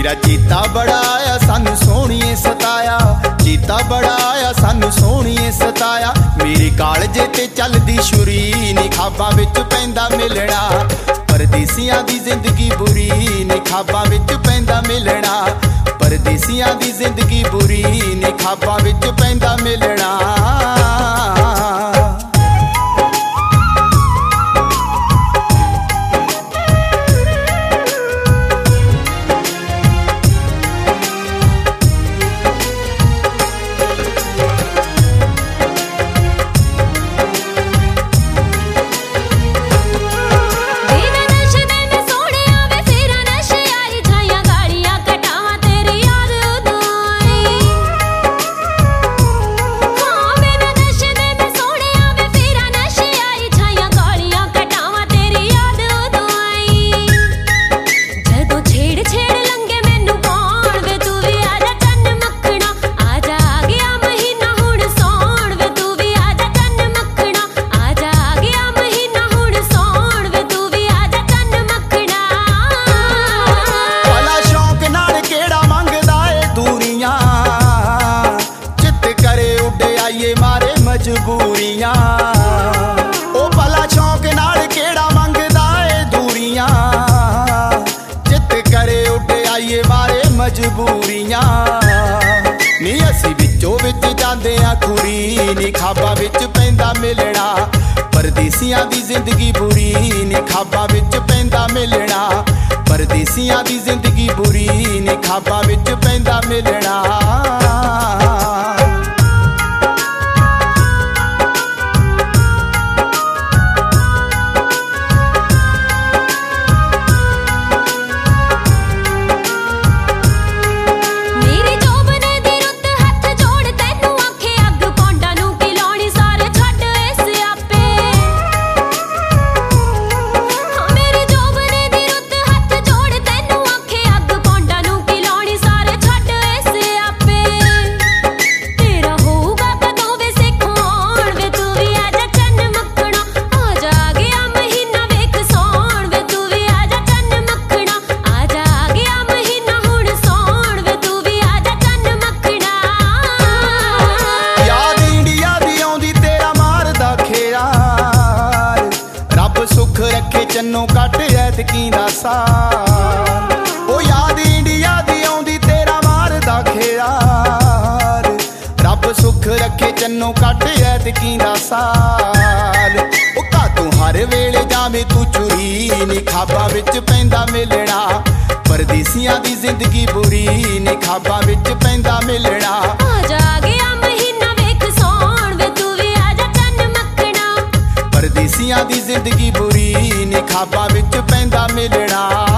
तेरा चीता बड़ा आया सानू सोहणीए सताया, चीता बड़ा आया सानू सोहणीए सताया। मेरे कालजे ते चलदी छुरी नी ख्वाबां विच पैंदा मिलना, परदेसियां दी जिंदगी बुरी नी ख्वाबां विच पैंदा मिलना, परदेसियां दी जिंदगी बुरी नी ख्वाबां विच पैंदा मिलना। मजबूरियां ओ भला शौक नाल केड़ा मंगदा ए दूरियां, चित करे उड़ आइए मारे मजबूरियां। नी असी विचों विच जांदे आ खुरी नी ख्वाबां विच पैंदा मिलना, परदेसियां दी जिंदगी बुरी नी ख्वाबां विच पैंदा मिलना, परदेसियां दी जिंदगी बुरी नी ख्वाबां विच पैंदा मिलना। रखे चन्नों कट ऐतकी दा साल, ओ याद इंडिया दी आउंदी तेरा मारदा खेयाल। रब सुख रखे चन्नों कट ऐतकी दा साल, ओ कातों हर वेले जावे तू चुरी नी ख्वाबां विच पैंदा मिलना, परदेसियां दी जिंदगी बुरी नी ख्वाबां विच पैंदा मिलना। परदेसियां दी जिंदगी बुरी नी ख्वाबां विच पैंदा मिलना।